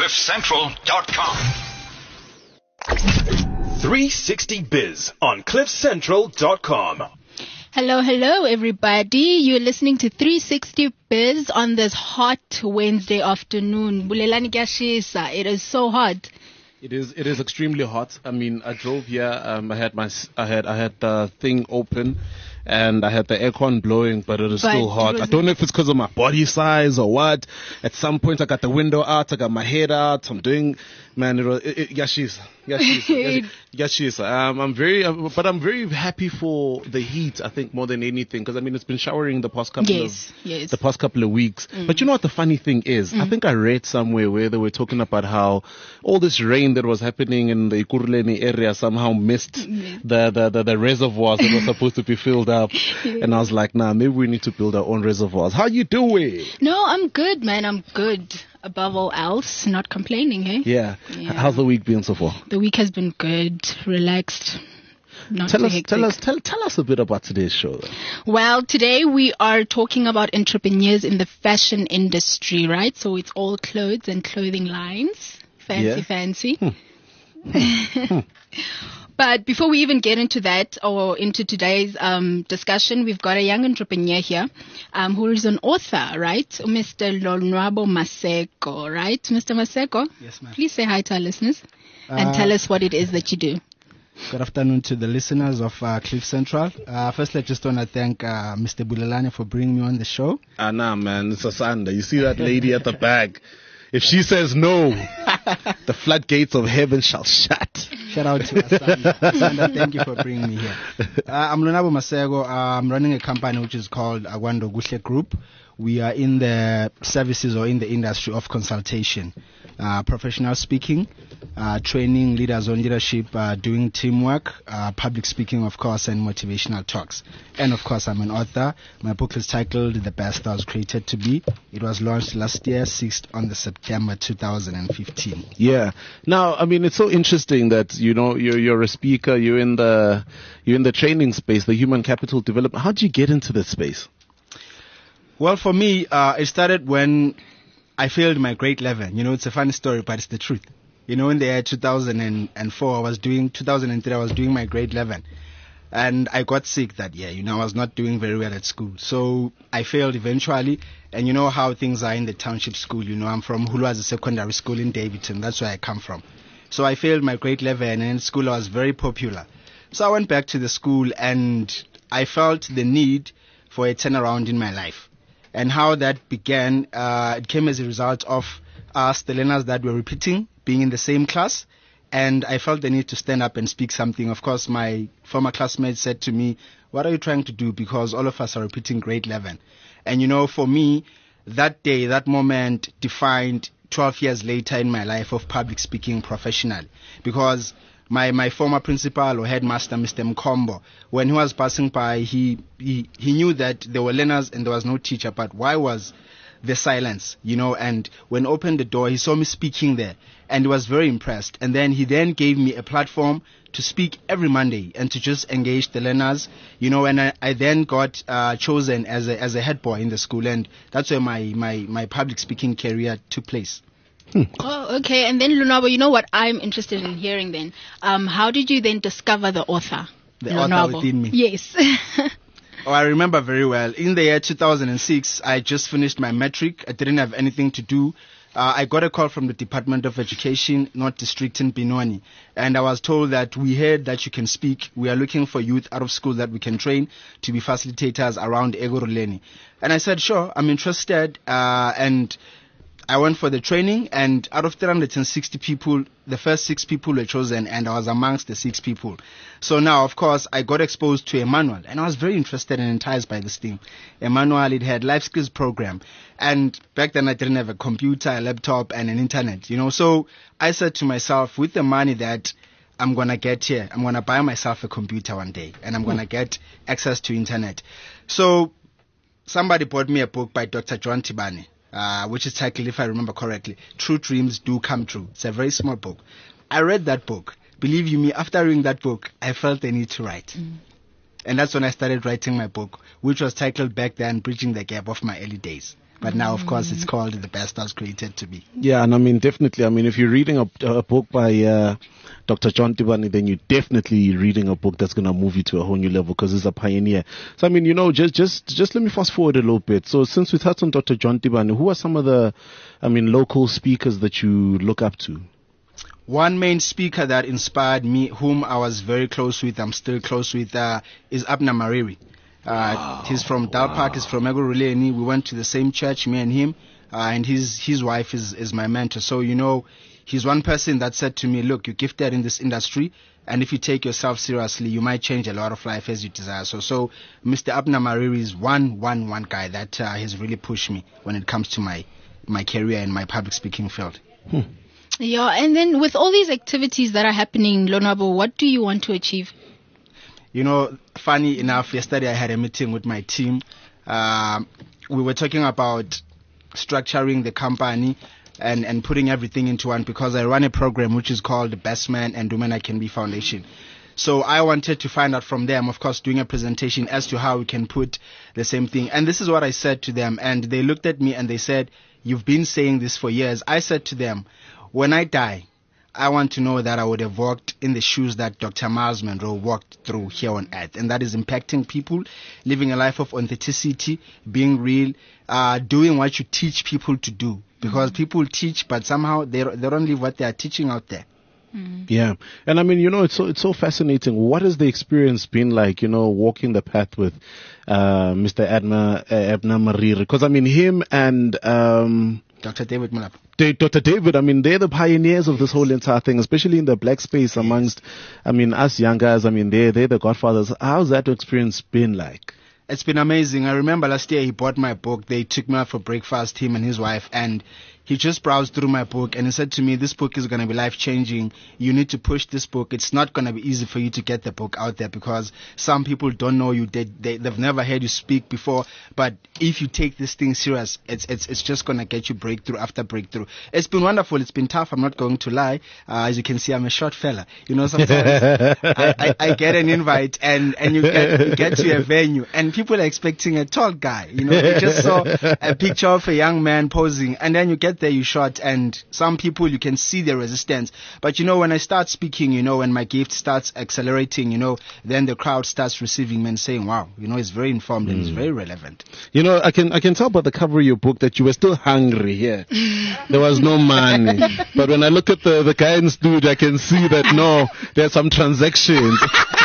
CliffCentral.com. 360 Biz on CliffCentral.com. Hello, everybody. You're listening to 360 Biz on this hot Wednesday afternoon. Bulelani kuyashisa. It is so hot. It is extremely hot. I mean, I drove here. I had the thing open, and I had the aircon blowing, but it is still hot. I don't know if it's because of my body size or what. At some point, I got the window out. I got my head out. I'm doing, man. Yashisa. I'm very happy for the heat. I think more than anything, because I mean, it's been showering the past couple of weeks. But you know what the funny thing is? I think I read somewhere where they were talking about how all this rain that was happening in the Ekurhuleni area somehow missed the reservoirs that were supposed to be filled up. And I was like, nah, maybe we need to build our own reservoirs. How you doing? No, I'm good, man. I'm good. Above all else, not complaining, eh? Yeah. How's the week been so far? The week has been good, relaxed. Tell us a bit about today's show. Then. Well, today we are talking about entrepreneurs in the fashion industry, right? So it's all clothes and clothing lines. Fancy. But before we even get into that or into today's discussion, we've got a young entrepreneur here who is an author, right? Mr. Lonwabo Maseko, right? Mr. Maseko? Yes, ma'am. Please say hi to our listeners and tell us what it is that you do. Good afternoon to the listeners of Cliff Central. Firstly, I just want to thank Mr. Bulelani for bringing me on the show. Nah, man, it's a Sunday. You see that lady at the back? If she says no, the floodgates of heaven shall shut. Shout out to Asanda. Asanda, thank you for bringing me here. I'm Lonwabo Maseko. I'm running a company which is called Agwando Guhle Group. We are in the services or in the industry of consultation, professional speaking, training leaders on leadership, doing teamwork, public speaking, of course, and motivational talks. And of course, I'm an author. My book is titled The Best I Was Created to Be. It was launched last year, 6th on the September 2015. Yeah. Now, I mean, it's so interesting that, you know, you're a speaker, you're in the training space, the human capital development. How did you get into this space? Well, for me, it started when I failed my grade 11. You know, it's a funny story, but it's the truth. You know, in the year 2004, 2003, I was doing my grade 11. And I got sick that year. You know, I was not doing very well at school. So I failed eventually. And you know how things are in the township school. You know, I'm from Hulwazi Secondary School in Davidton. That's where I come from. So I failed my grade 11, and in school I was very popular. So I went back to the school, and I felt the need for a turnaround in my life. And how that began, it came as a result of us, the learners that were repeating, being in the same class. And I felt the need to stand up and speak something. Of course, my former classmates said to me, what are you trying to do? Because all of us are repeating grade 11. And you know, for me, that day, that moment defined 12 years later in my life of public speaking professionally. Because my former principal or headmaster, Mr. Mkombo, when he was passing by, he knew that there were learners and there was no teacher, but why was the silence, you know? And when he opened the door, he saw me speaking there, and he was very impressed. And then he gave me a platform to speak every Monday and to just engage the learners, you know. And I then got chosen as a head boy in the school, and that's where my public speaking career took place. Oh, okay. And then, Lonwabo, you know what I'm interested in hearing then? How did you then discover the author? The author within me? Yes. Oh, I remember very well. In the year 2006, I just finished my matric. I didn't have anything to do. I got a call from the Department of Education, North District in Benoni. And I was told that we heard that you can speak. We are looking for youth out of school that we can train to be facilitators around Ekurhuleni. And I said, sure, I'm interested. And I went for the training, and out of 360 people, the first 6 people were chosen, and I was amongst the 6 people. So now, of course, I got exposed to Emmanuel, and I was very interested and enticed by this thing. Emmanuel, it had life skills program, and back then I didn't have a computer, a laptop, and an internet, you know. So I said to myself, with the money that I'm going to get here, I'm going to buy myself a computer one day, and I'm going to get access to internet. So somebody bought me a book by Dr. John Tibane. Which is titled, if I remember correctly, True Dreams Do Come True. It's a very small book. I read that book. Believe you me, after reading that book, I felt the need to write. And that's when I started writing my book, which was titled back then, Bridging the Gap of My Early Days. But now, of course, it's called The Best I Was Created to Be. Yeah, and I mean, definitely. I mean, if you're reading a book by Dr. John Tibani, then you're definitely reading a book that's going to move you to a whole new level because he's a pioneer. So, I mean, just let me fast forward a little bit. So, since we touched on Dr. John Tibani, who are some of the, local speakers that you look up to? One main speaker that inspired me, whom I was very close with, I'm still close with, is Abner Mariri. He's from Dal Park, he's from Egoruleni. We went to the same church, me and him, and his wife is my mentor. So, he's one person that said to me, look, you're gifted in this industry, and if you take yourself seriously, you might change a lot of life as you desire. So Mr. Abner Mariri is one guy that has really pushed me when it comes to my career in my public speaking field. Yeah, and then with all these activities that are happening, Lonwabo, what do you want to achieve? Funny enough, yesterday I had a meeting with my team. We were talking about structuring the company and putting everything into one, because I run a program which is called the Best Man and Women I Can Be Foundation. So I wanted to find out from them, of course, doing a presentation as to how we can put the same thing. And this is what I said to them. And they looked at me and they said, you've been saying this for years. I said to them, when I die, I want to know that I would have walked in the shoes that Dr. Myles Munroe walked through here on earth. And that is impacting people, living a life of authenticity, being real, doing what you teach people to do. Because people teach, but somehow they don't live what they are teaching out there. Yeah. And I mean, it's so fascinating. What has the experience been like, walking the path with Mr. Abner Mariri? Because I mean, him and Dr. David Mulap. Dr. David, I mean, they're the pioneers of this whole entire thing, especially in the black space amongst, us young guys. I mean, they're the godfathers. How's that experience been like? It's been amazing. I remember last year he bought my book. They took me out for breakfast, him and his wife, and he just browsed through my book and he said to me, this book is going to be life-changing. You need to push this book. It's not going to be easy for you to get the book out there because some people don't know you. They've never heard you speak before. But if you take this thing serious, it's just going to get you breakthrough after breakthrough. It's been wonderful. It's been tough. I'm not going to lie. As you can see, I'm a short fella. Sometimes I get an invite and you get to a venue and people are expecting a tall guy. You just saw a picture of a young man posing and then you get there, you shot, and some people you can see the resistance. But when I start speaking, when my gift starts accelerating, then the crowd starts receiving me and saying, wow, it's very informed and it's very relevant. I can tell by the cover of your book that you were still hungry here. There was no money. But when I look at the guy in studio, I can see that no, there's some transactions.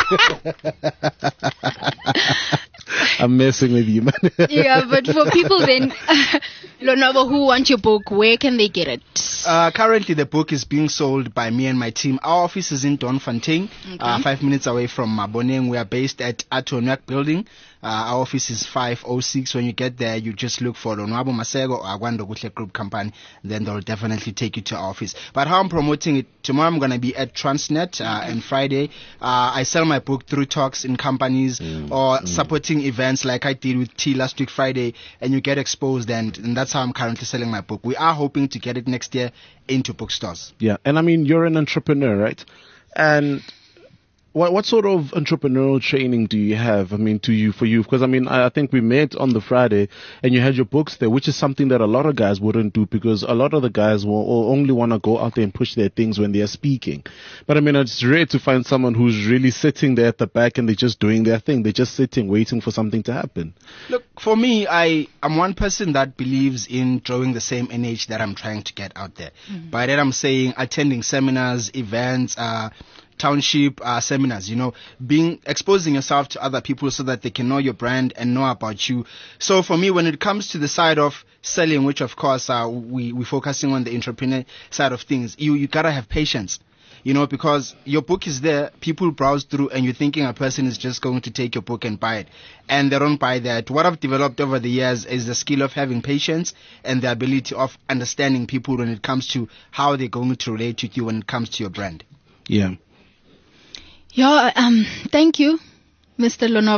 I'm messing with you, man. Yeah, but for people then, Lonwabo, who want your book, where can they get it? Currently, the book is being sold by me and my team. Our office is in Doornfontein, 5 minutes away from Maboneng. We are based at Atoniak Building. Our office is 506. When you get there, you just look for Lonwabo Masego or Agwando Gutle Group Company. Then they'll definitely take you to our office. But how I'm promoting it, tomorrow I'm going to be at Transnet, and Friday I sell my book through talks in companies or supporting events like I did with T last week Friday, and you get exposed, and that's how I'm currently selling my book. We are hoping to get it next year into bookstores. Yeah, and I mean, you're an entrepreneur, right? And what sort of entrepreneurial training do you have? I mean, for you? Because I mean, I think we met on the Friday and you had your books there, which is something that a lot of guys wouldn't do because a lot of the guys will only want to go out there and push their things when they're speaking. But I mean, it's rare to find someone who's really sitting there at the back and they're just doing their thing. They're just sitting, waiting for something to happen. Look, for me, I'm one person that believes in drawing the same image that I'm trying to get out there. By that I'm saying attending seminars, events, township seminars, exposing yourself to other people so that they can know your brand and know about you. So for me, when it comes to the side of selling, which of course we're focusing on the entrepreneur side of things, you gotta have patience. Because your book is there, people browse through and you're thinking a person is just going to take your book and buy it. And they don't buy that. What I've developed over the years is the skill of having patience and the ability of understanding people when it comes to how they're going to relate with you when it comes to your brand. Yeah. Yeah, thank you, Mr. Lonwabo.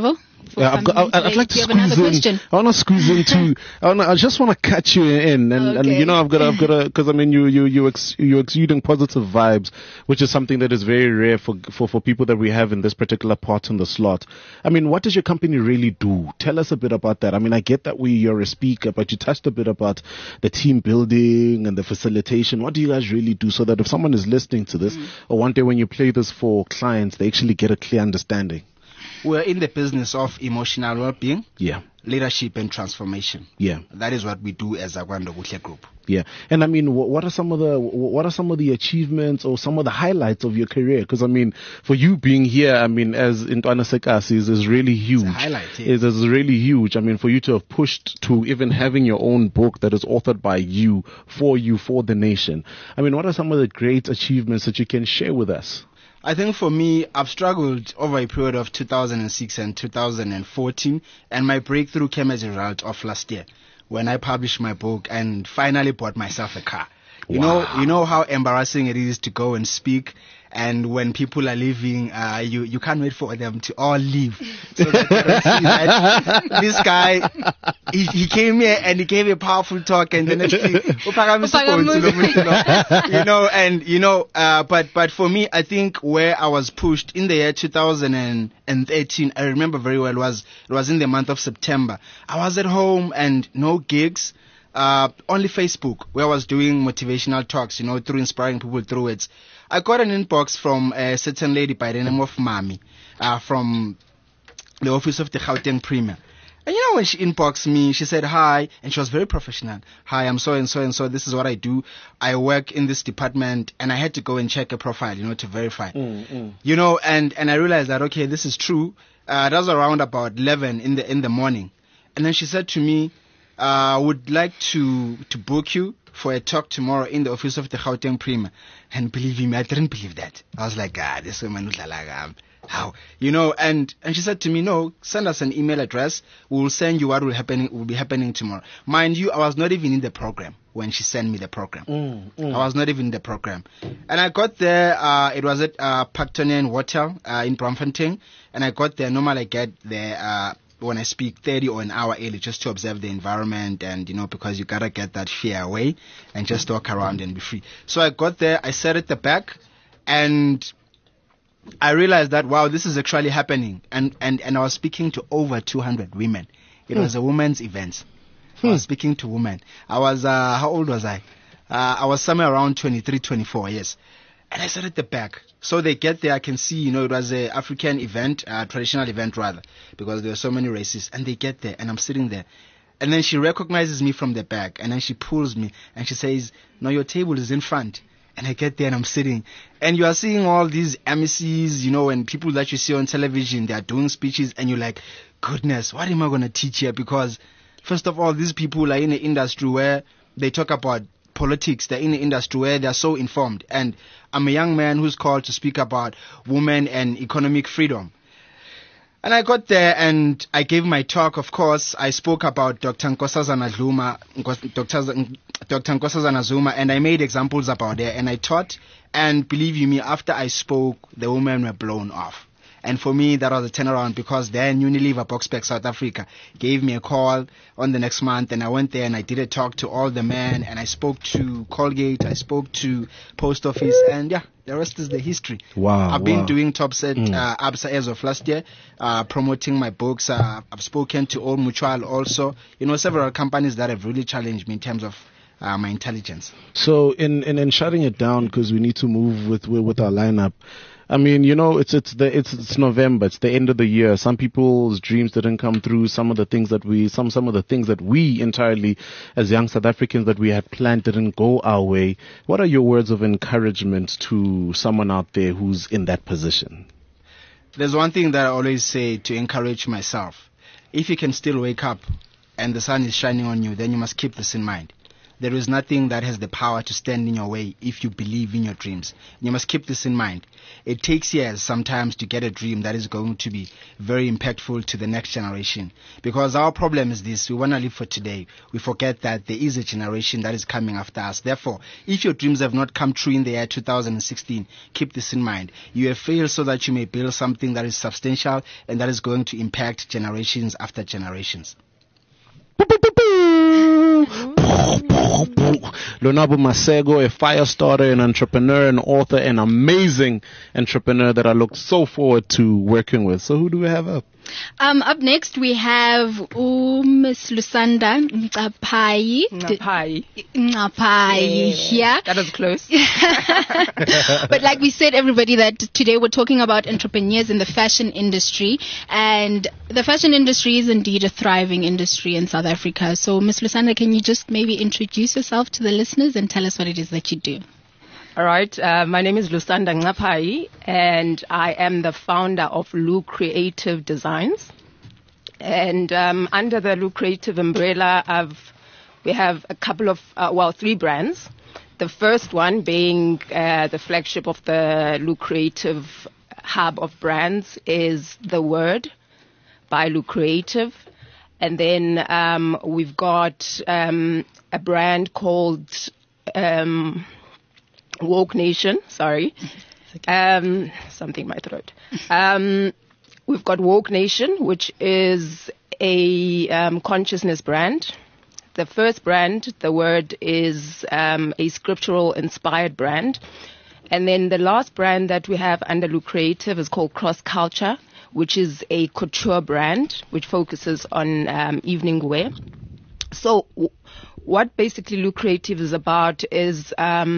I'd like to squeeze in. I want to squeeze into. I just want to catch you in, and you know, I've got to, because I mean, you're exuding positive vibes, which is something that is very rare for people that we have in this particular part in the slot. I mean, what does your company really do? Tell us a bit about that. I mean, I get that you're a speaker, but you touched a bit about the team building and the facilitation. What do you guys really do, so that if someone is listening to this, or one day when you play this for clients, they actually get a clear understanding? We're in the business of emotional well-being, leadership and transformation. That is what we do as Akwanda Buhle Group. And I mean, what are some of the achievements or some of the highlights of your career? Because I mean, for you being here, I mean, as Ntwana Sekasi is really huge. It's a highlight. It is really huge. I mean, for you to have pushed to even having your own book that is authored by you, for the nation. I mean, what are some of the great achievements that you can share with us? I think for me, I've struggled over a period of 2006 and 2014, and my breakthrough came as a result of last year when I published my book and finally bought myself a car. You know how embarrassing it is to go and speak, and when people are leaving, you can't wait for them to all leave. So that you can see that this guy, he came here and he gave a powerful talk, and the next thing, but for me, I think where I was pushed in the year 2013, I remember very well, it was in the month of September. I was at home and no gigs. Only Facebook, where I was doing motivational talks, through inspiring people through it. I got an inbox from a certain lady by the name of Mami, from the office of the Gauteng Premier. And when she inboxed me, she said, hi, and she was very professional. Hi, I'm so and so and so. This is what I do. I work in this department, and I had to go and check a profile, to verify. And I realized that, okay, this is true. That was around about 11 in the morning. And then she said to me, would like to book you for a talk tomorrow in the office of the Gauteng Premier. And believe me, I didn't believe that. I was like, this woman, how? And she said to me, no, send us an email address. We will send you what will be happening tomorrow. Mind you, I was not even in the program when she sent me the program. I was not even in the program. And I got there, it was at Pactonian Hotel in Braamfontein. And I got there, normally I get there when I speak 30 or an hour early, just to observe the environment and, because you gotta get that fear away and just walk around and be free. So I got there, I sat at the back, and I realized that, wow, this is actually happening. And I was speaking to over 200 women. It was a women's event. I was speaking to women. I was, how old was I? I was somewhere around 23, 24, yes. And I sat at the back. So they get there, I can see, it was an African event, traditional event rather, because there were so many races. And they get there, and I'm sitting there. And then she recognizes me from the back, and then she pulls me, and she says, no, your table is in front. And I get there, and I'm sitting. And you are seeing all these MCs, and people that you see on television, they are doing speeches, and you're like, goodness, what am I going to teach here? Because, first of all, these people are in an industry where they talk about politics. They're in an industry where they're so informed. And I'm a young man who's called to speak about women and economic freedom. And I got there and I gave my talk. Of course, I spoke about Dr. Nkosazana Zuma, and I made examples about it, and I taught. And believe you me, after I spoke, the women were blown off. And for me, that was a turnaround, because then Unilever Boxback South Africa gave me a call on the next month, and I went there and I did a talk to all the men, and I spoke to Colgate, I spoke to Post Office, and the rest is the history. Wow. I've been doing Topset ABSA as of last year, promoting my books. I've spoken to Old Mutual also, several companies that have really challenged me in terms of my intelligence. So in shutting it down, because we need to move with our lineup, I mean, it's November. It's the end of the year. Some people's dreams didn't come through. Some of the things that we entirely, as young South Africans, that we had planned didn't go our way. What are your words of encouragement to someone out there who's in that position? There's one thing that I always say to encourage myself. If you can still wake up and the sun is shining on you, then you must keep this in mind. there is nothing that has the power to stand in your way if you believe in your dreams. You must keep this in mind. It takes years sometimes to get a dream that is going to be very impactful to the next generation. Because our problem is this: we want to live for today. We forget that there is a generation that is coming after us. Therefore, if your dreams have not come true in the year 2016, keep this in mind. You have failed so that you may build something that is substantial and that is going to impact generations after generations. Lonwabo Masego, a fire starter, an entrepreneur, an author, an amazing entrepreneur that I look so forward to working with. So who do we have up? Up next we have Miss Lusanda Ngcapayi. Yeah. That was close. But like we said, everybody, that today we're talking about entrepreneurs in the fashion industry, and the fashion industry is indeed a thriving industry in South Africa. So Miss Lusanda, can you just maybe introduce yourself to the listeners and tell us what it is that you do? All right. My name is Lusanda Ngcapayi, and I am the founder of Lu Creative Designs. And under the Lu Creative umbrella, we have a couple of, 3 brands. The first one being the flagship of the Lu Creative hub of brands is The Word by Lu Creative. And then we've got a brand called Woke Nation, sorry. Something in my throat. We've got Woke Nation, which is a consciousness brand. The first brand, The Word, is a scriptural inspired brand. And then the last brand that we have under Lu Creative is called Cross Culture, which is a couture brand, which focuses on evening wear. So what basically Lu Creative is about is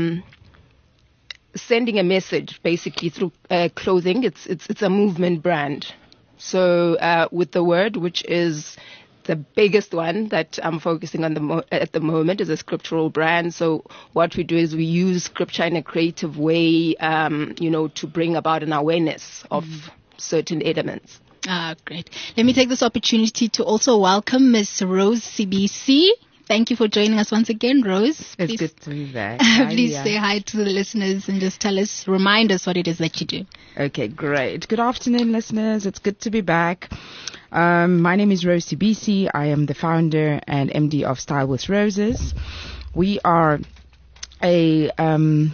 sending a message basically through clothing. It's a movement brand. So with The Word, which is the biggest one that I'm focusing on at the moment, is a scriptural brand. So what we do is we use scripture in a creative way, to bring about an awareness of certain elements. Great. Let me take this opportunity to also welcome Ms. Rose CBC. Thank you for joining us once again, Rose. It's good to be back. Please say hi to the listeners and just remind us what it is that you do. Okay, great. Good afternoon, listeners. It's good to be back. My name is Rose CBC. I am the founder and MD of Style with Roses. We are an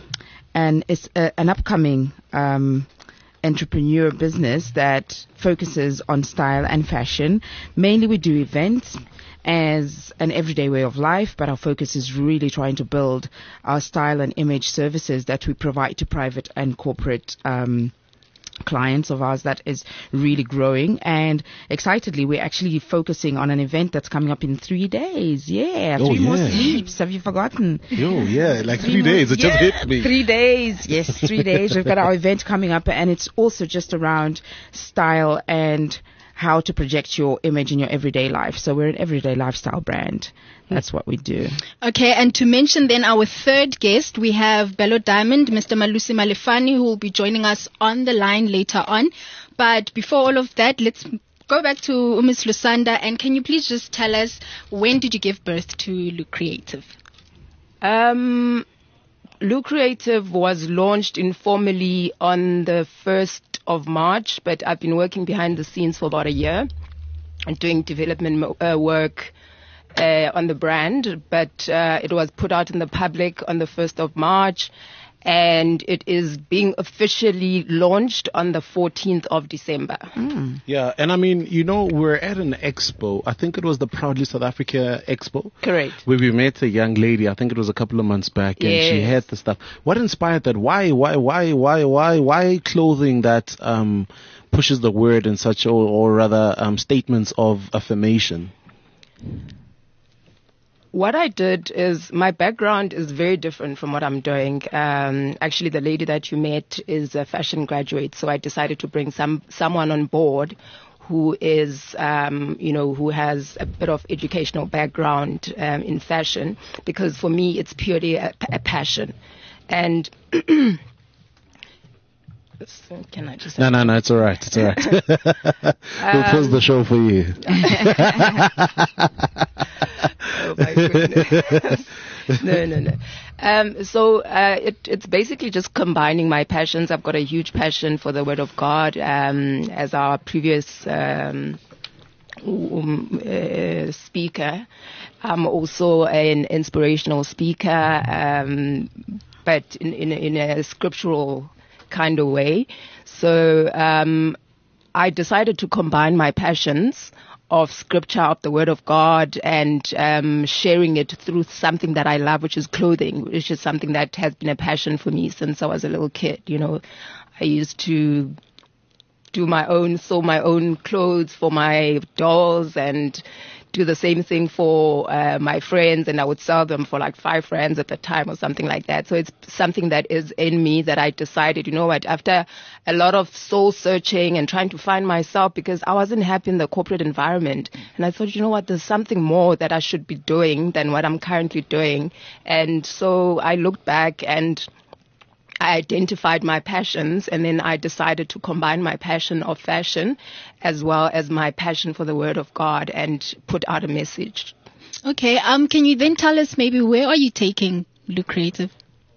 upcoming entrepreneur business that focuses on style and fashion. Mainly we do events as an everyday way of life, but our focus is really trying to build our style and image services that we provide to private and corporate clients of ours. That is really growing, and excitedly we're actually focusing on an event that's coming up in 3 days. Three more sleeps. Have you forgotten? Like 3 days. It just hit me. 3 days. Yes, 3 days. We've got our event coming up, and it's also just around style and how to project your image in your everyday life. So we're an everyday lifestyle brand. That's what we do. Okay, and to mention then our third guest, we have Bello Diamond, Mr. Malusi Malefani, who will be joining us on the line later on. But before all of that, let's go back to Ms. Lusanda, and can you please just tell us, when did you give birth to Lu Creative? Lu Creative was launched informally on the 1st of March, but I've been working behind the scenes for about a year and doing development work on the brand. But it was put out in the public on the 1st of March, and it is being officially launched on the 14th of December. Yeah, and I mean, we're at an expo. I think it was the Proudly South Africa Expo. Correct. Where we met a young lady. I think it was a couple of months back, and she had the stuff. What inspired that? Why clothing that pushes the word in such, or rather, statements of affirmation? What I did is, my background is very different from what I'm doing. Actually, the lady that you met is a fashion graduate, so I decided to bring someone on board who is, who has a bit of educational background in fashion, because for me it's purely a passion. And can I just... No, it's all right. It's all right. We'll close the show for you. Oh my goodness. No. It's basically just combining my passions. I've got a huge passion for the Word of God. As our previous speaker, I'm also an inspirational speaker, but in a scriptural kind of way. So I decided to combine my passions of scripture, of the Word of God, and sharing it through something that I love, which is clothing, which is something that has been a passion for me since I was a little kid. You know, I used to sew my own clothes for my dolls and do the same thing for my friends, and I would sell them for like 5 rands at the time or something like that. So it's something that is in me that I decided, you know what, after a lot of soul searching and trying to find myself, because I wasn't happy in the corporate environment, and I thought, you know what, there's something more that I should be doing than what I'm currently doing. And so I looked back and I identified my passions, and then I decided to combine my passion of fashion as well as my passion for the Word of God and put out a message. Okay. Can you then tell us maybe where are you taking Look Creative?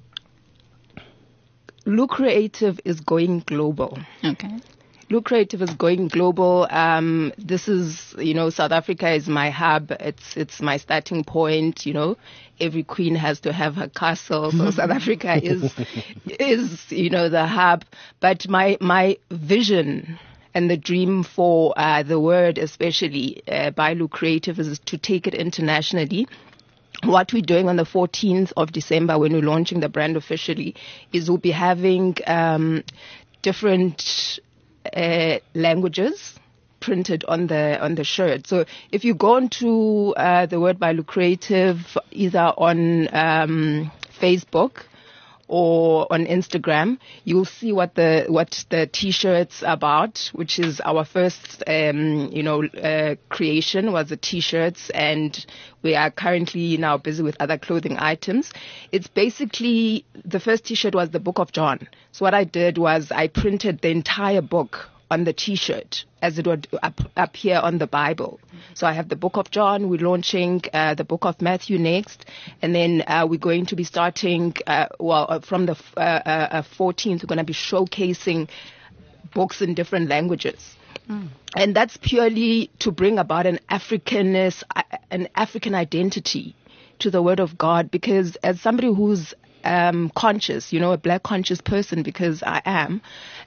Look Creative is going global. Okay. Look Creative is going global. This is, you know, South Africa is my hub. It's my starting point. You know, every queen has to have her castle. So South Africa is, you know, the hub. But my vision and the dream for the word, especially by Look Creative, is to take it internationally. What we're doing on the 14th of December when we're launching the brand officially is we'll be having different languages printed on the shirt. So if you go onto the Word by Look Creative, either on Facebook or on Instagram, you'll see what the T-shirt's about, which is our first creation was the T-shirts, and we are currently now busy with other clothing items. It's basically, the first T-shirt was the Book of John. So what I did was I printed the entire book on the T-shirt as it would appear on the Bible. So I have the Book of John. We're launching the Book of Matthew next, and then we're going to be starting from the 14th. We're going to be showcasing books in different languages. And that's purely to bring about an Africanness, an African identity to the Word of God, because as somebody who's conscious, you know, a black conscious person, because I am,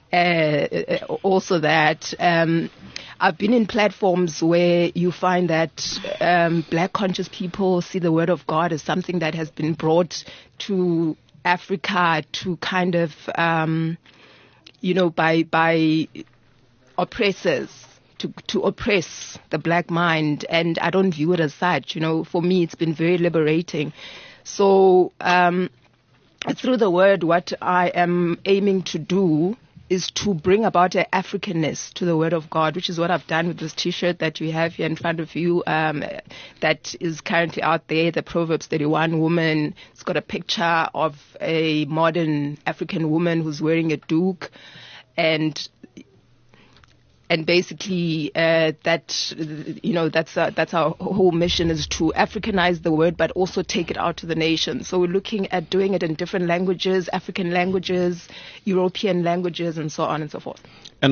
also that I've been in platforms where you find that black conscious people see the Word of God as something that has been brought to Africa to kind of, by oppressors, to oppress the black mind, and I don't view it as such. You know, for me, it's been very liberating. So through the word, what I am aiming to do is to bring about an Africanness to the Word of God, which is what I've done with this T-shirt that you have here in front of you, that is currently out there, the Proverbs 31 woman. It's got a picture of a modern African woman who's wearing a doek, and basically that's our whole mission, is to Africanize the word, but also take it out to the nation. So we're looking at doing it in different languages, African languages, European languages, and so on and so forth. And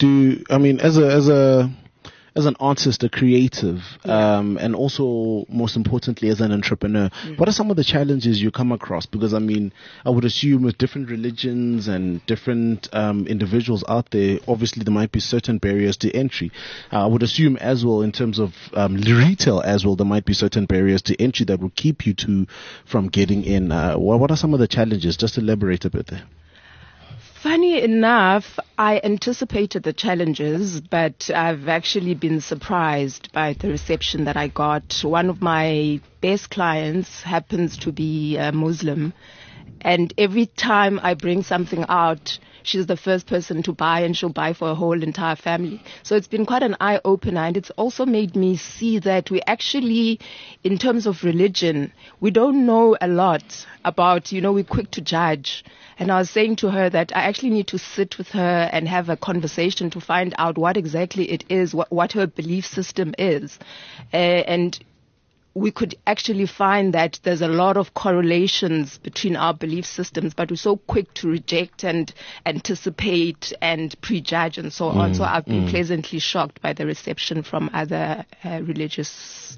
as an artist, a creative, and also most importantly as an entrepreneur, what are some of the challenges you come across? Because I would assume with different religions and different individuals out there, obviously there might be certain barriers to entry. I would assume as well in terms of retail as well, there might be certain barriers to entry that will keep you from getting in. What are some of the challenges? Just elaborate a bit there. Funny enough, I anticipated the challenges, but I've actually been surprised by the reception that I got. One of my best clients happens to be a Muslim, and every time I bring something out, she's the first person to buy, and she'll buy for a whole entire family. So it's been quite an eye-opener, and it's also made me see that we actually, in terms of religion, we don't know a lot about, we're quick to judge. And I was saying to her that I actually need to sit with her and have a conversation to find out what exactly it is, what her belief system is. And we could actually find that there's a lot of correlations between our belief systems, but we're so quick to reject and anticipate and prejudge and so on. So I've been pleasantly shocked by the reception from other religious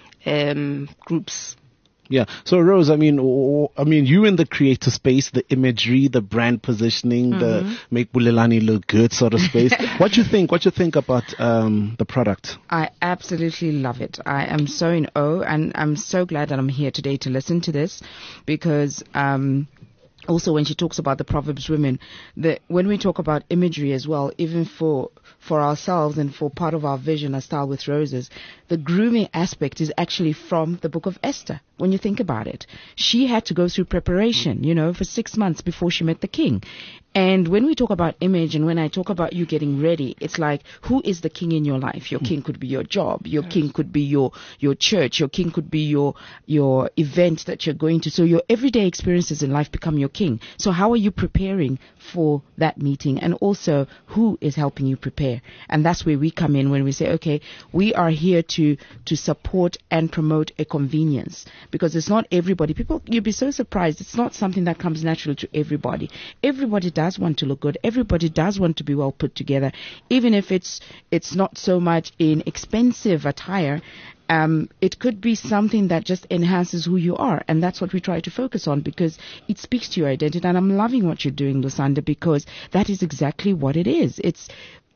groups. Yeah. So Rose, I mean, you in the creator space, the imagery, the brand positioning, the make Bulelani look good sort of space. What you think about the product? I absolutely love it. I am so in awe, and I'm so glad that I'm here today to listen to this, because also when she talks about the Proverbs women, when we talk about imagery as well, even for ourselves and for part of our vision, A Style with Roses, the grooming aspect is actually from the book of Esther. When you think about it, she had to go through preparation, for 6 months before she met the king. And when we talk about image, and when I talk about you getting ready, it's like, who is the king in your life? Your king could be your job. Your king could be your church. Your king could be your event that you're going to. So your everyday experiences in life become your king. So how are you preparing for that meeting? And also, who is helping you prepare? And that's where we come in, when we say, okay, we are here to support and promote a convenience, because it's not everybody. People, you'd be so surprised. It's not something that comes naturally to everybody. Everybody does want to look good. Everybody does want to be well put together, even if it's not so much in expensive attire. It could be something that just enhances who you are, and that's what we try to focus on, because it speaks to your identity. And I'm loving what you're doing, Lusanda, because that is exactly what it is. It's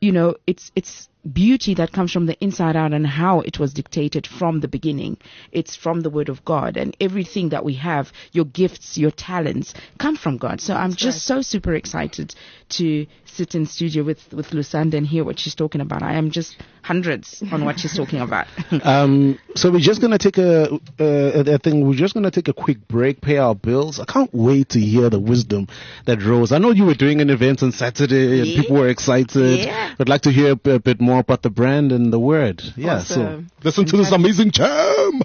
beauty that comes from the inside out, and how it was dictated from the beginning. It's from the Word of God, and everything that we have, your gifts, your talents, come from God. So I'm just so super excited to sit in studio with Lusanda and hear what she's talking about. I am just hundreds on what she's talking about. So we're just gonna take we're just gonna take a quick break, pay our bills. I can't wait to hear the wisdom that Rose. I know you were doing an event on Saturday, and people were excited. Yeah. I'd like to hear a bit more about the brand and the word. Yeah, awesome. So listen to this amazing jam.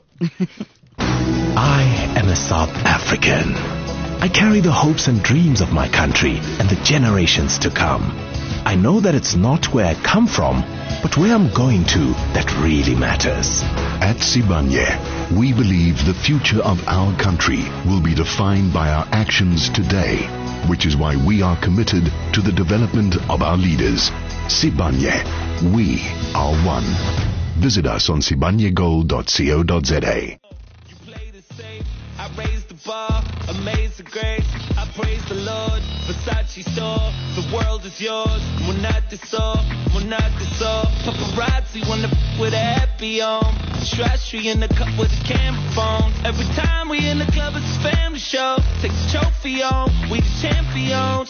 I am a South African. I carry the hopes and dreams of my country and the generations to come. I know that it's not where I come from, but where I'm going to that really matters. At Sibanye, we believe the future of our country will be defined by our actions today, which is why we are committed to the development of our leaders. Sibanye, we are one. Visit us on sibanyegold.co.za. I raise the bar, amaze the grace. I praise the Lord, Versace store. The world is yours, we're not this all, we're not this all. Paparazzi wanna with a happy on. Trashy in the cup with a camera phone. Every time we in the club, it's a family show. Take the trophy on, we the champions.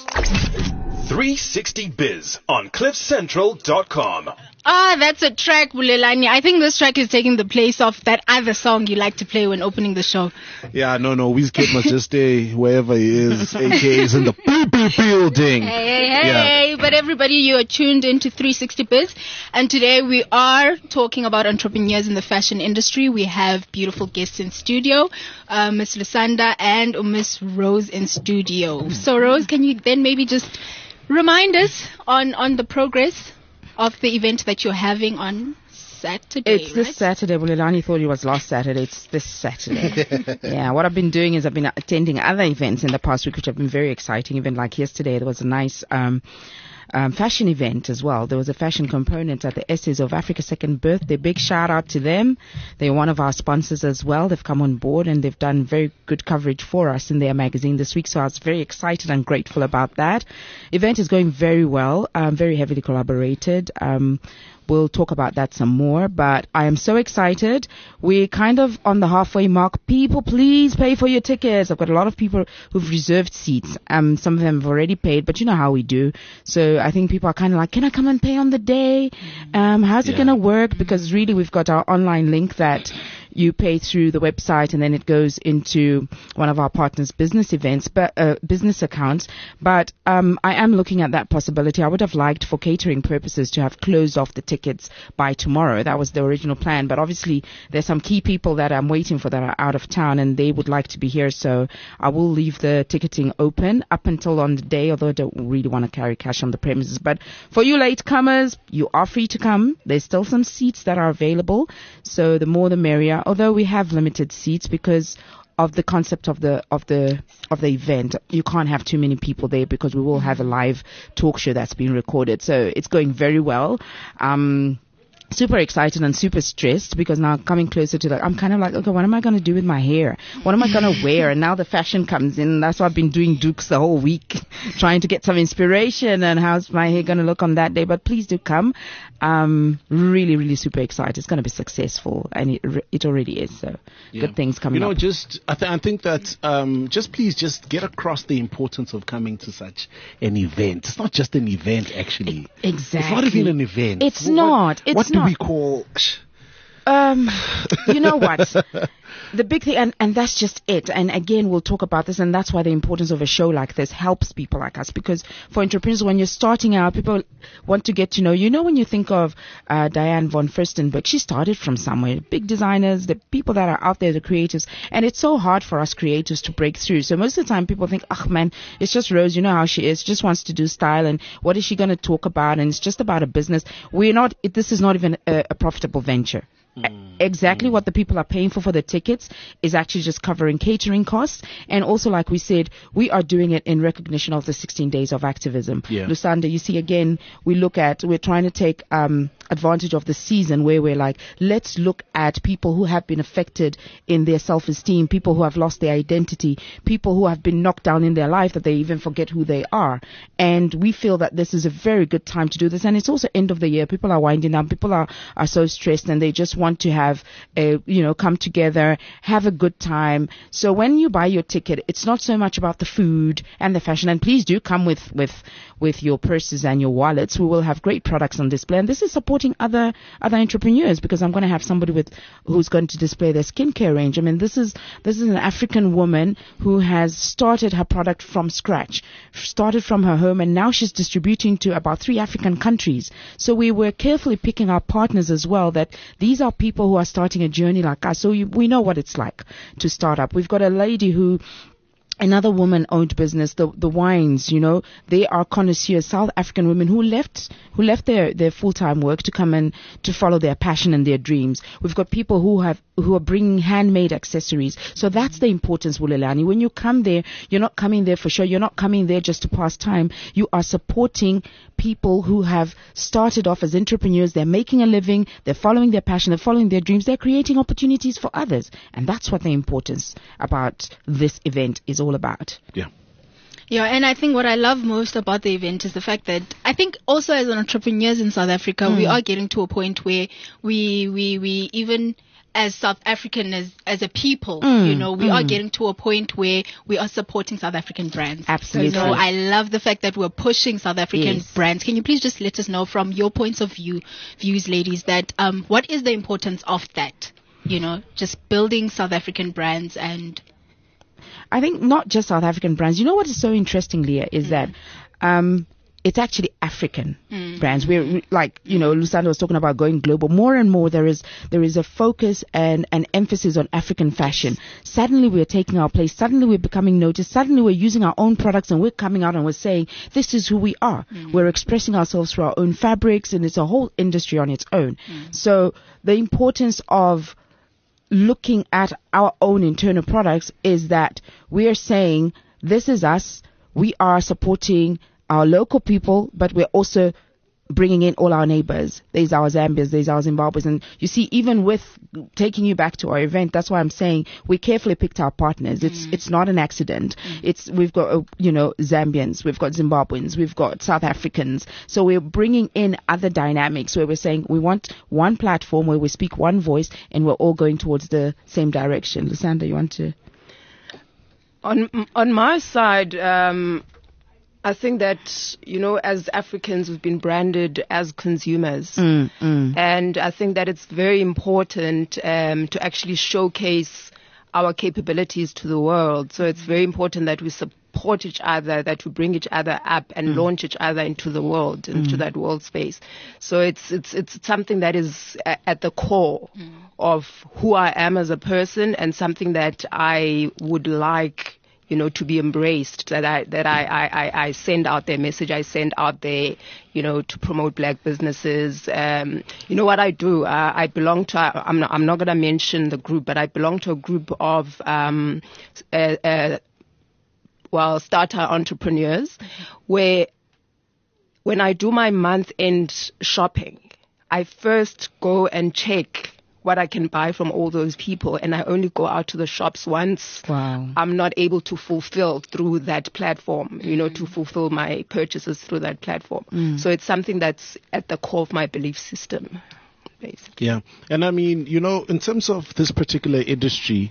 360 Biz on CliffCentral.com. That's a track, Bulelani. I think this track is taking the place of that other song you like to play when opening the show. Yeah, no, Wizkid must just stay wherever he is. AK is in the building. Hey. But everybody, you are tuned into 360 Biz. And today we are talking about entrepreneurs in the fashion industry. We have beautiful guests in studio, Miss Lusanda and Miss Rose in studio. So, Rose, can you then maybe just remind us on the progress of the event that you're having on Saturday? It's this Saturday. Bulelani thought it was last Saturday. It's this Saturday. Yeah, what I've been doing is I've been attending other events in the past week, which have been very exciting. Even like yesterday, there was a nice fashion event as well. There was a fashion component at the Essays of Africa's second birthday. Big shout out to them. They're one of our sponsors as well. They've come on board and they've done very good coverage for us in their magazine this week. So I was very excited and grateful about that. Event is going very well. Very heavily collaborated. We'll talk about that some more, but I am so excited. We're kind of on the halfway mark. People, please pay for your tickets. I've got a lot of people who've reserved seats. Some of them have already paid, but you know how we do. So I think people are kind of like, can I come and pay on the day? How's it going to work? Because really we've got our online link that you pay through the website and then it goes into one of our partners' business events, business accounts. But I am looking at that possibility. I would have liked, for catering purposes, to have closed off the tickets by tomorrow. That was the original plan. But obviously, there's some key people that I'm waiting for that are out of town and they would like to be here. So I will leave the ticketing open up until on the day, although I don't really want to carry cash on the premises. But for you latecomers, you are free to come. There's still some seats that are available. So the more the merrier. although we have limited seats because of the concept of the event, you can't have too many people there because we will have a live talk show that's being recorded. So it's going very well. Super excited and super stressed because now coming closer to that, I'm kind of like, okay, what am I going to do with my hair? What am I going to wear? And now the fashion comes in. That's why I've been doing Dukes the whole week, trying to get some inspiration and how's my hair going to look on that day. But please do come. Really, really super excited. It's going to be successful, and it already is. So good things coming up. I think that just get across the importance of coming to such an event. It's not just an event, actually. Exactly. It's not even an event. It's not. What do we call? You know what? The big thing, and that's just it. And again, we'll talk about this, and that's why the importance of a show like this helps people like us. Because for entrepreneurs, when you're starting out, people want to get to know. You know, when you think of Diane von Furstenberg, she started from somewhere. Big designers, the people that are out there, the creatives, and it's so hard for us creatives to break through. So most of the time, people think, "Oh man, it's just Rose. You know how she is. She just wants to do style, and what is she going to talk about? And it's just about a business." This is not even a profitable venture. Exactly what the people are paying for the tickets is actually just covering catering costs. And also, like we said, we are doing it in recognition of the 16 days of activism. Lusanda, you see, again, we're trying to take advantage of the season where we're like, let's look at people who have been affected in their self-esteem, people who have lost their identity, people who have been knocked down in their life that they even forget who they are. And we feel that this is a very good time to do this. And it's also end of the year. People are winding down. People are so stressed and they just want to have come together, have a good time. So when you buy your ticket, it's not so much about the food and the fashion. And please do come with your purses and your wallets. We will have great products on display. And this is supporting other entrepreneurs because I'm going to have somebody who's going to display their skincare range. I mean, this is an African woman who has started her product from scratch, started from her home, and now she's distributing to about 3 African countries. So we were carefully picking our partners as well, that these are people who are starting a journey like us. So we know what it's like to start up. We've got a lady another woman-owned business, the wines, they are connoisseurs, South African women who left their full-time work to come and to follow their passion and their dreams. We've got people who are bringing handmade accessories. So that's the importance, Wulelani. When you come there, you're not coming there for show. You're not coming there just to pass time. You are supporting people who have started off as entrepreneurs. They're making a living. They're following their passion. They're following their dreams. They're creating opportunities for others. And that's what the importance about this event is all about. Yeah, and I think what I love most about the event is the fact that I think also as entrepreneurs in South Africa, we are getting to a point where we even as South African as a people, we are getting to a point where we are supporting South African brands. Absolutely. So I love the fact that we're pushing South African brands. Can you please just let us know from your points of views, ladies, that what is the importance of that? Just building South African brands. And I think not just South African brands. You know what is so interesting, Leah, is that it's actually African brands. We're like, Lusanda was talking about going global. More and more there is a focus and an emphasis on African fashion. Suddenly we're taking our place. Suddenly we're becoming noticed. Suddenly we're using our own products and we're coming out and we're saying, this is who we are. We're expressing ourselves through our own fabrics, and it's a whole industry on its own. So the importance of looking at our own internal products is that we are saying, this is us. We are supporting our local people, but we're also bringing in all our neighbors. There's our Zambians, there's our Zimbabweans. And you see, even with taking you back to our event, that's why I'm saying we carefully picked our partners. It's not an accident. We've got, Zambians, we've got Zimbabweans, we've got South Africans. So we're bringing in other dynamics where we're saying we want one platform where we speak one voice and we're all going towards the same direction. Lusanda, you want to? On my side, I think that, as Africans, we've been branded as consumers. And I think that it's very important to actually showcase our capabilities to the world. So it's very important that we support each other, that we bring each other up and launch each other into the world, into that world space. So it's something that is at the core of who I am as a person, and something that I would like to be embraced, that I send out their message, I send out their, to promote black businesses. What I do, I belong to, I'm not going to mention the group, but I belong to a group of, starter entrepreneurs, where when I do my month-end shopping, I first go and check what I can buy from all those people, and I only go out to the shops once I'm not able to fulfill through that platform, to fulfill my purchases through that platform. So it's something that's at the core of my belief system, basically. Yeah. And I mean, in terms of this particular industry,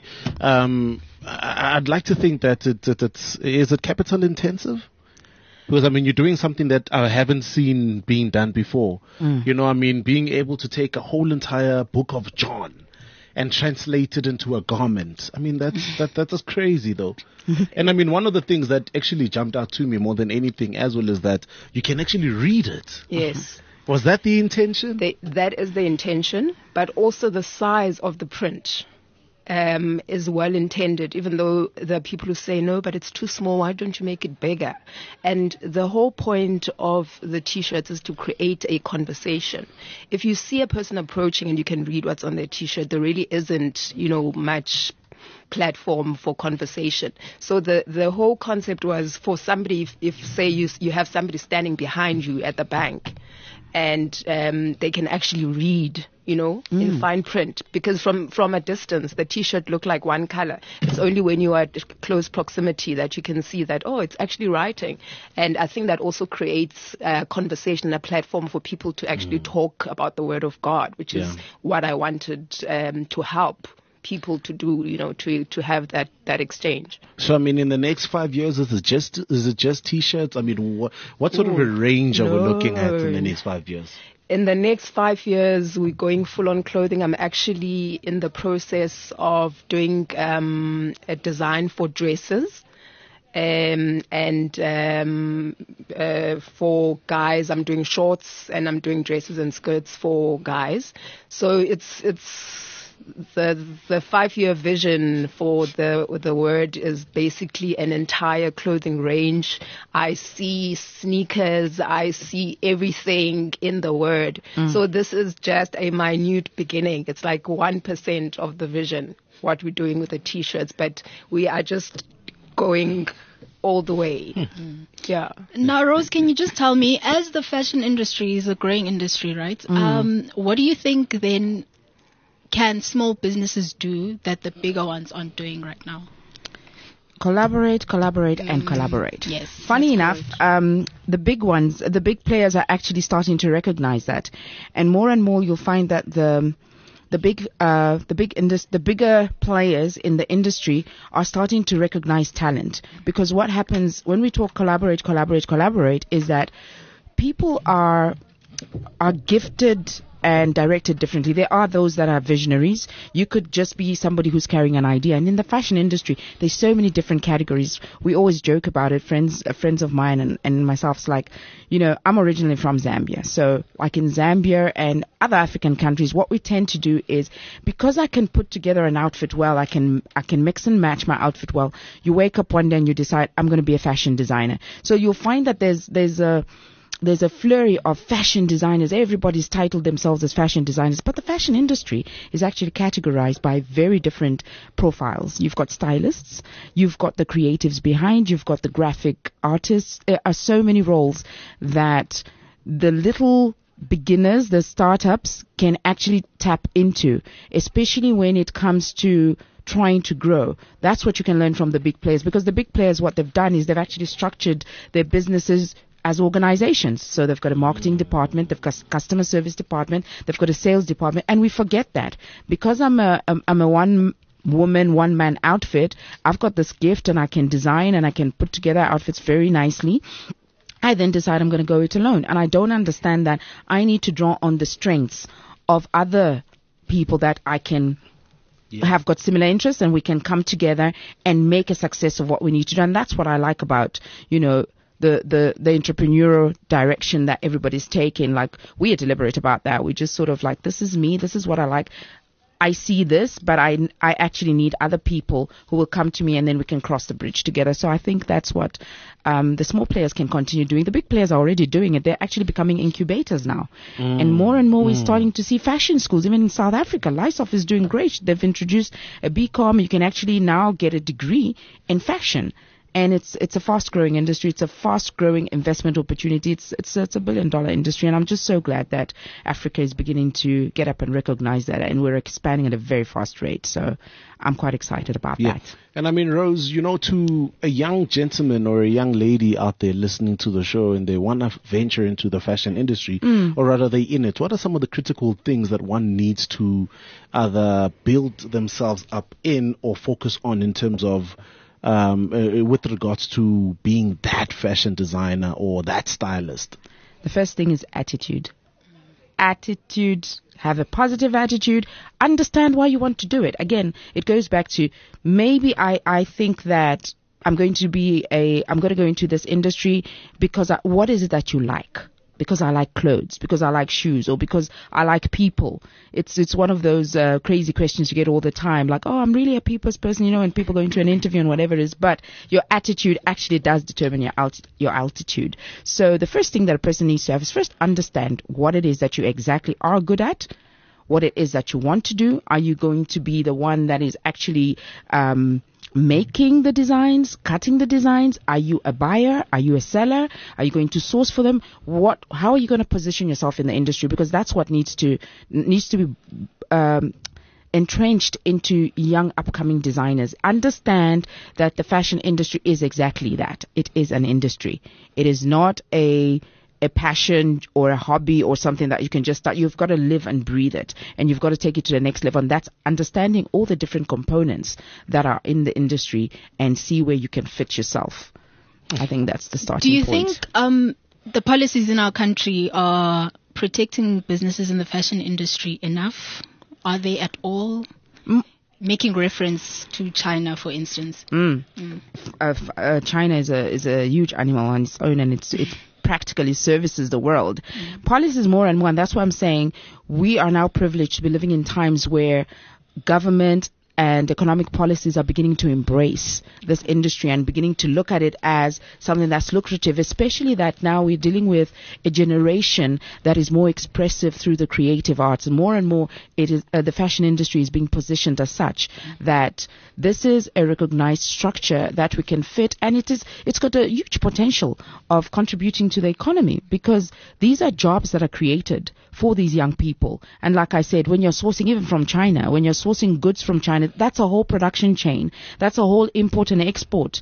I'd like to think that is it capital intensive? Because, I mean, you're doing something that I haven't seen being done before. Being able to take a whole entire book of John and translate it into a garment. I mean, that's crazy, though. And, I mean, one of the things that actually jumped out to me more than anything as well is that you can actually read it. Yes. Was that the intention? That is the intention, but also the size of the print. Is well intended, even though there are people who say, no, but it's too small, why don't you make it bigger? And the whole point of the t-shirts is to create a conversation. If you see a person approaching and you can read what's on their t-shirt, there really isn't, much platform for conversation. So the whole concept was for somebody, if say you have somebody standing behind you at the bank, and they can actually read, in fine print, because from a distance, the t-shirt looked like one color. It's only when you are at close proximity that you can see that, it's actually writing. And I think that also creates a conversation, a platform for people to actually talk about the word of God, which is what I wanted to help people to do, to have that exchange. So, I mean, in the next 5 years, is it just t-shirts? I mean, what sort of a range are we looking at in the next 5 years? In the next 5 years, we're going full on clothing. I'm actually in the process of doing a design for dresses. And for guys, I'm doing shorts, and I'm doing dresses and skirts for guys. So it's the 5-year vision for the word is basically an entire clothing range. I see sneakers, I see everything in the word. So this is just a minute beginning. It's like 1% of the vision, what we're doing with the t-shirts, but we are just going all the way. Yeah. Now, Rose, can you just tell me, as the fashion industry is a growing industry, right? What do you think then can small businesses do that the bigger ones aren't doing right now? Collaborate, and collaborate. Yes. Funny enough, the big ones, the big players are actually starting to recognize that, and more you'll find that the bigger players in the industry are starting to recognize talent. Because what happens when we talk collaborate is that people are gifted and directed differently. There are those that are visionaries. You could just be somebody who's carrying an idea. And in the fashion industry, there's so many different categories. We always joke about it. Friends of mine and myself's like, I'm originally from Zambia. So like in Zambia and other African countries, what we tend to do is, because I can put together an outfit well, I can mix and match my outfit well. You wake up one day and you decide, I'm going to be a fashion designer. So you'll find that there's a flurry of fashion designers. Everybody's titled themselves as fashion designers, but the fashion industry is actually categorized by very different profiles. You've got stylists, you've got the creatives behind, you've got the graphic artists. There are so many roles that the little beginners, the startups, can actually tap into, especially when it comes to trying to grow. That's what you can learn from the big players, because the big players, what they've done is they've actually structured their businesses as organizations. So they've got a marketing department, they've got a customer service department, they've got a sales department, and we forget that. Because I'm a one-woman, one-man outfit, I've got this gift and I can design and I can put together outfits very nicely. I then decide I'm going to go it alone. And I don't understand that I need to draw on the strengths of other people that I can have got similar interests, and we can come together and make a success of what we need to do. And that's what I like about, the entrepreneurial direction that everybody's taking. Like, we are deliberate about that. We just sort of like, this is me, this is what I like. I see this, but I actually need other people who will come to me, and then we can cross the bridge together. So I think that's what the small players can continue doing. The big players are already doing it. They're actually becoming incubators now. And more we're starting to see fashion schools. Even in South Africa, Lysof is doing great. They've introduced a BCom. You can actually now get a degree in fashion. And it's a fast-growing industry. It's a fast-growing investment opportunity. It's a $1 billion industry, and I'm just so glad that Africa is beginning to get up and recognize that, and we're expanding at a very fast rate. So I'm quite excited about that. And I mean, Rose, to a young gentleman or a young lady out there listening to the show and they want to venture into the fashion industry, or rather they're in it, what are some of the critical things that one needs to either build themselves up in or focus on in terms of with regards to being that fashion designer or that stylist? The first thing is attitude. Attitude. Have a positive attitude. Understand why you want to do it. Again, it goes back to maybe I think that I'm going to go into this industry because what is it that you like? Because I like clothes, because I like shoes, or because I like people. It's one of those crazy questions you get all the time, like, oh, I'm really a people's person, and people go into an interview and whatever it is, but your attitude actually does determine your altitude. So the first thing that a person needs to have is first understand what it is that you exactly are good at, what it is that you want to do. Are you going to be the one that is actually making the designs, cutting the designs? Are you a buyer? Are you a seller? Are you going to source for them? How are you going to position yourself in the industry? Because that's what needs to be entrenched into young upcoming designers. Understand that the fashion industry is exactly that. It is an industry. It is not a passion or a hobby or something that you can just start. You've got to live and breathe it, and you've got to take it to the next level. And that's understanding all the different components that are in the industry and see where you can fit yourself. I think that's the starting point. Do you think the policies in our country are protecting businesses in the fashion industry enough? Are they at all? Making reference to China, for instance. China is a huge animal on its own, and it practically services the world. Policies more and more, and that's why I'm saying we are now privileged to be living in times where government and economic policies are beginning to embrace this industry and beginning to look at it as something that's lucrative, especially that now we're dealing with a generation that is more expressive through the creative arts. And more, it is the fashion industry is being positioned as such that this is a recognized structure that we can fit, and it's got a huge potential of contributing to the economy, because these are jobs that are created for these young people. And like I said, when you're sourcing even from China, when you're sourcing goods from China, that's a whole production chain. That's a whole import and export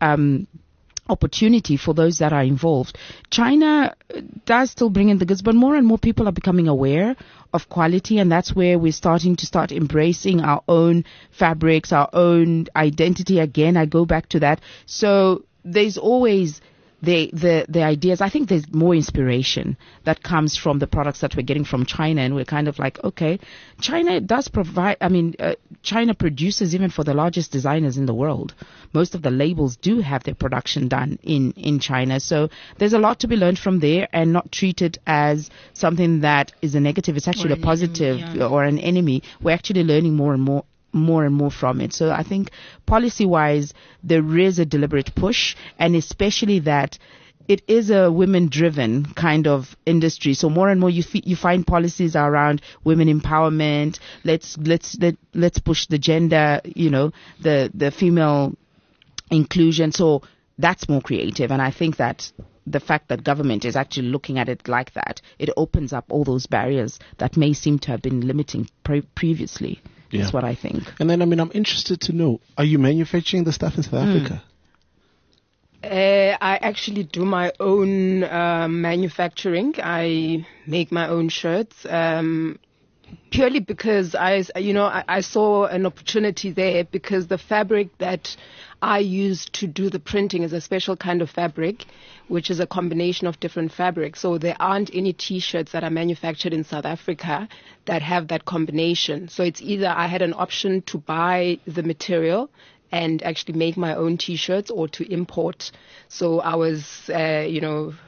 opportunity for those that are involved. China does still bring in the goods, but more and more people are becoming aware of quality, and that's where we're starting to embracing our own fabrics, our own identity. Again, I go back to that. So there's always the ideas. I think there's more inspiration that comes from the products that we're getting from China, and we're kind of like, okay, China does provide, China produces even for the largest designers in the world. Most of the labels do have their production done in China. So there's a lot to be learned from there, and not treated as something that is a negative. It's actually a positive or an enemy. We're actually learning more and more from it. So I think policy-wise, there is a deliberate push, and especially that it is a women-driven kind of industry. So more and more you find policies around women empowerment. Let's push the gender, the female inclusion. So that's more creative, and I think that the fact that government is actually looking at it like that, it opens up all those barriers that may seem to have been limiting previously. Yeah. That's what I think. And then, I'm interested to know, are you manufacturing the stuff in South Africa? I actually do my own manufacturing. I make my own shirts purely because I saw an opportunity there, because the fabric that I use to do the printing is a special kind of fabric, which is a combination of different fabrics. So there aren't any T-shirts that are manufactured in South Africa that have that combination. So it's either I had an option to buy the material and actually make my own T-shirts, or to import. So I was,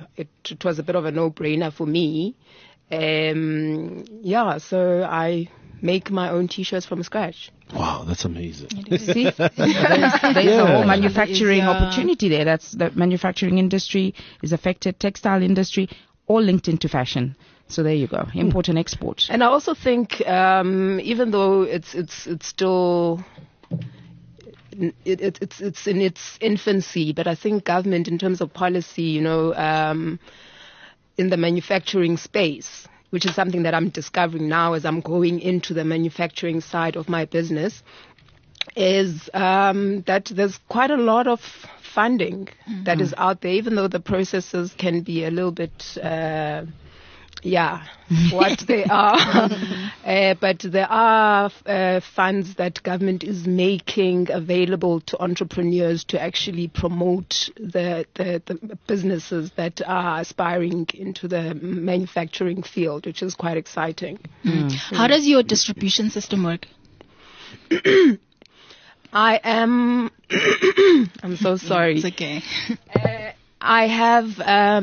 it was a bit of a no-brainer for me. So I make my own T-shirts from scratch. Wow, that's amazing. See, there's a whole manufacturing opportunity there. That's the manufacturing industry is affected, textile industry, all linked into fashion. So there you go, import and export. And I also think, even though it's still it's in its infancy, but I think government, in terms of policy, in the manufacturing space, which is something that I'm discovering now as I'm going into the manufacturing side of my business, is that there's quite a lot of funding that is out there, even though the processes can be a little bit, what they are. But there are funds that government is making available to entrepreneurs to actually promote the businesses that are aspiring into the manufacturing field, which is quite exciting. How does your distribution system work? I'm so sorry. It's okay. I have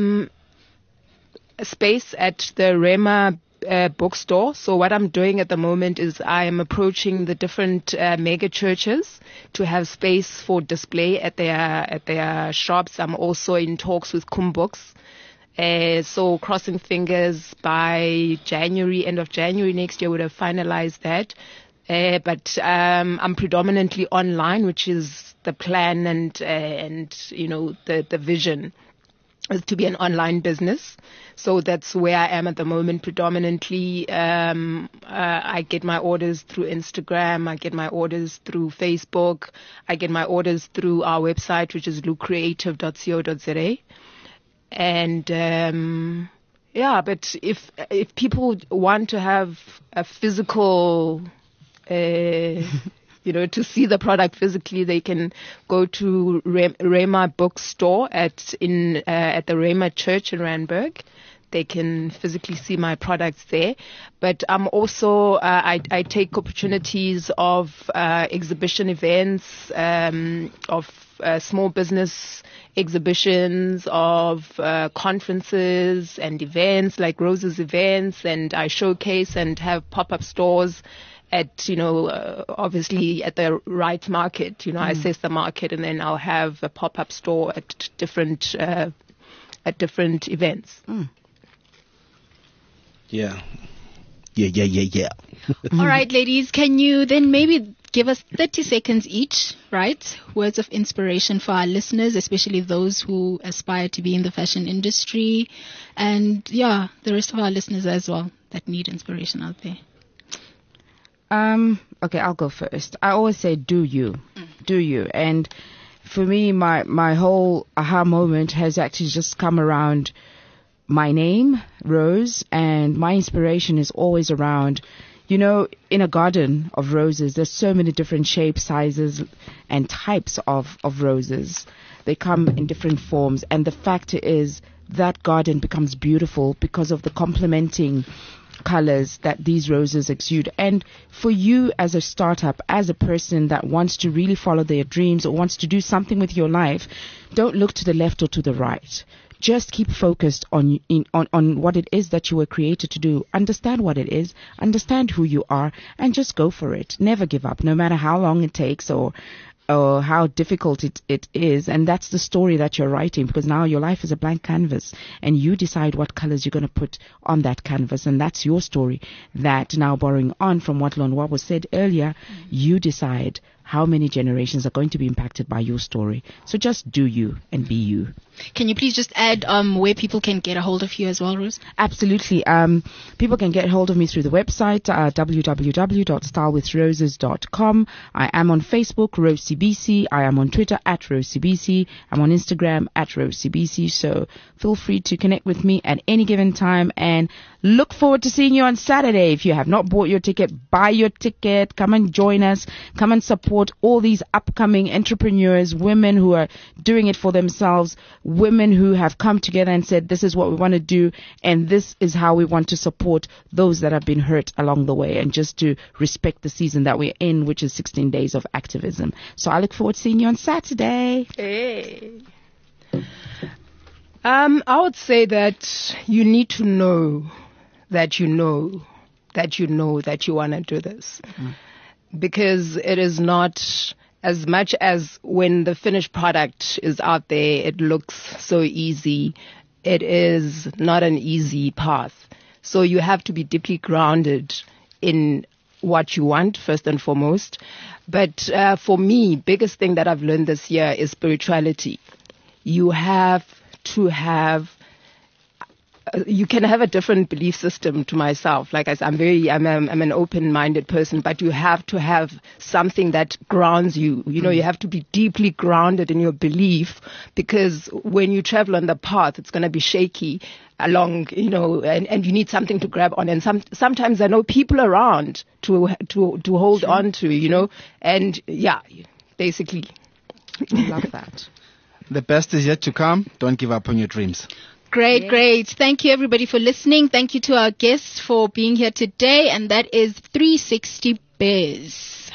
a space at the Rema bookstore. So what I'm doing at the moment is I am approaching the different mega churches to have space for display at their shops. I'm also in talks with Kumbooks. So crossing fingers by end of January next year would have finalized that. But I'm predominantly online, which is the plan and the vision is to be an online business. So that's where I am at the moment. Predominantly, I get my orders through Instagram. I get my orders through Facebook. I get my orders through our website, which is lookcreative.co.za. And but if people want to have a physical to see the product physically, they can go to Rema bookstore at the Rema Church in Randburg. They can physically see my products there. But I'm also I take opportunities of exhibition events, of small business exhibitions, of conferences and events like Rose's events, and I showcase and have pop-up stores at, obviously at the right market. I assess the market, and then I'll have a pop-up store at different events. Yeah. All right, ladies, can you then maybe give us 30 seconds each, right? Words of inspiration for our listeners, especially those who aspire to be in the fashion industry, and the rest of our listeners as well that need inspiration out there. Okay, I'll go first. I always say, do you. And for me, my whole aha moment has actually just come around my name, Rose, and my inspiration is always around, in a garden of roses, there's so many different shapes, sizes, and types of roses. They come in different forms, and the fact is that garden becomes beautiful because of the complementing colors that these roses exude. And for you as a startup, as a person that wants to really follow their dreams or wants to do something with your life, don't look to the left or to the right. Just keep focused on what it is that you were created to do. Understand what it is, understand who you are, and just go for it. Never give up, no matter how long it takes or how difficult it is. And that's the story that you're writing, because now your life is a blank canvas and you decide what colors you're going to put on that canvas, and that's your story. That, now borrowing on from what Lonwabo said earlier, you decide how many generations are going to be impacted by your story. So just do you and be you. Can you please just add where people can get a hold of you as well, Rose? Absolutely. People can get a hold of me through the website, www.stylewithroses.com. I am on Facebook, Rose CBC. I am on Twitter, @Rose CBC. I'm on Instagram, @Rose CBC. So feel free to connect with me at any given time, and look forward to seeing you on Saturday. If you have not bought your ticket, buy your ticket. Come and join us. Come and support all these upcoming entrepreneurs, women who are doing it for themselves, women who have come together and said, this is what we want to do, and this is how we want to support those that have been hurt along the way, and just to respect the season that we're in, which is 16 days of activism. So I look forward to seeing you on Saturday. Hey. I would say that you need to know that you know that you know that you want to do this. Because it is not as much as when the finished product is out there, it looks so easy. It is not an easy path. So you have to be deeply grounded in what you want, first and foremost. But for me, biggest thing that I've learned this year is spirituality. You have to have, you can have a different belief system to myself. Like I said, I'm an open-minded person, but you have to have something that grounds you. You know, you have to be deeply grounded in your belief, because when you travel on the path, it's going to be shaky along, you know, and you need something to grab on. And sometimes there are no people around to hold on to, you know, and yeah, basically. I love that. The best is yet to come. Don't give up on your dreams. Great. Thank you, everybody, for listening. Thank you to our guests for being here today. And that is 360 Biz.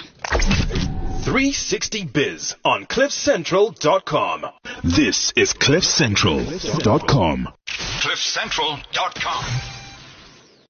360 Biz on CliffCentral.com. This is CliffCentral.com. CliffCentral.com.